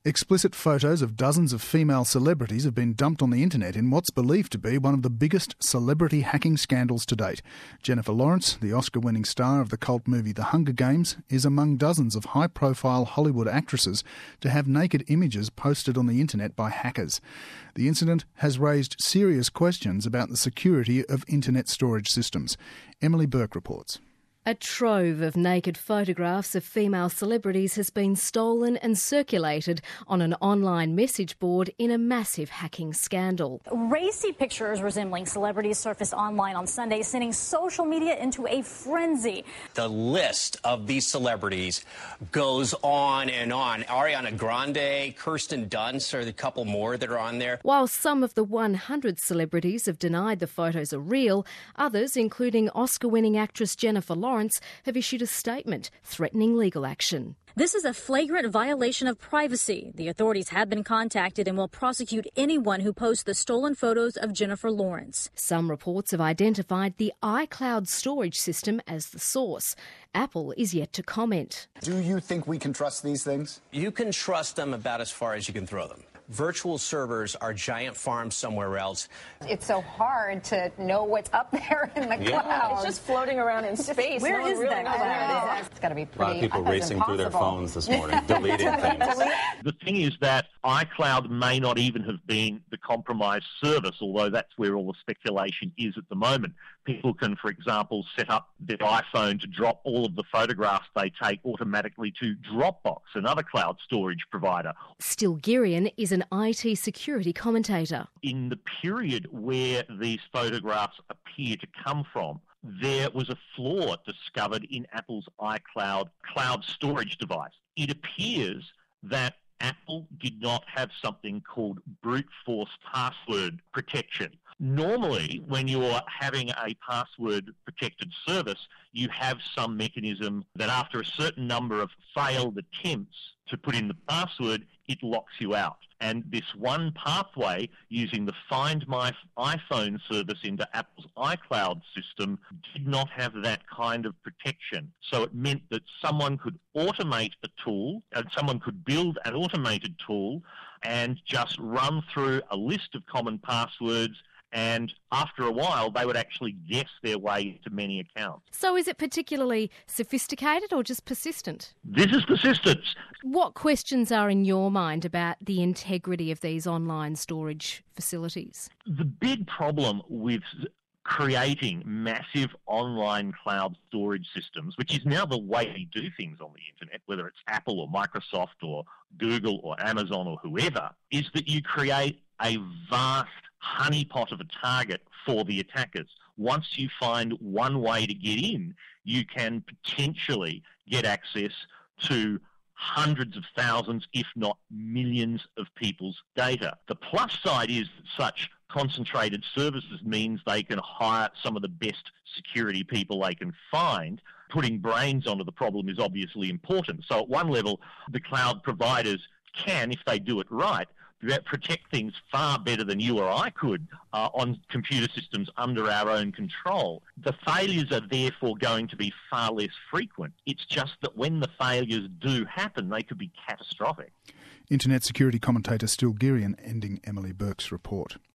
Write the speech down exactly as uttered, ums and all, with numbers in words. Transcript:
Explicit photos of dozens of female celebrities have been dumped on the internet in what's believed to be one of the biggest celebrity hacking scandals to date. Jennifer Lawrence, the Oscar-winning star of the cult movie The Hunger Games, is among dozens of high-profile Hollywood actresses to have naked images posted on the internet by hackers. The incident has raised serious questions about the security of internet storage systems. Emily Burke reports. A trove of naked photographs of female celebrities has been stolen and circulated on an online message board in a massive hacking scandal. Racy pictures resembling celebrities surfaced online on Sunday, sending social media into a frenzy. The list of these celebrities goes on and on. Ariana Grande, Kirsten Dunst are the couple more that are on there. While some of the one hundred celebrities have denied the photos are real, others, including Oscar-winning actress Jennifer Lawrence, have issued a statement threatening legal action. This is a flagrant violation of privacy. The authorities have been contacted and will prosecute anyone who posts the stolen photos of Jennifer Lawrence. Some reports have identified the iCloud storage system as the source. Apple is yet to comment. Do you think we can trust these things? You can trust them about as far as you can throw them. Virtual servers are giant farms somewhere else. It's so hard to know what's up there in the yeah. cloud. It's just floating around in space. Where no is really that cloud? It's got to be pretty. A lot of people racing through their phones this morning, deleting things. The thing is that iCloud may not even have been the compromised service, although that's where all the speculation is at the moment. People can, for example, set up their iPhone to drop all of the photographs they take automatically to Dropbox, another cloud storage provider. Still Girian is an I T security commentator. In the period where these photographs appear to come from, there was a flaw discovered in Apple's iCloud cloud storage device. It appears that Apple did not have something called brute force password protection. Normally, when you're having a password protected service, you have some mechanism that after a certain number of failed attempts to put in the password, it locks you out. And this one pathway using the Find My iPhone service into Apple's iCloud system did not have that kind of protection. So it meant that someone could automate a tool, and someone could build an automated tool and just run through a list of common passwords, and after a while, they would actually guess their way to many accounts. So is it particularly sophisticated or just persistent? This is persistence. What questions are in your mind about the integrity of these online storage facilities? The big problem with creating massive online cloud storage systems, which is now the way we do things on the internet, whether it's Apple or Microsoft or Google or Amazon or whoever, is that you create a vast honeypot of a target for the attackers. Once you find one way to get in, you can potentially get access to hundreds of thousands, if not millions of people's data. The plus side is that such concentrated services means they can hire some of the best security people they can find. Putting brains onto the problem is obviously important. So at one level, the cloud providers can, if they do it right, protect things far better than you or I could uh, on computer systems under our own control. The failures are therefore going to be far less frequent. It's just that when the failures do happen, they could be catastrophic. Internet security commentator Still Girian ending Emily Burke's report.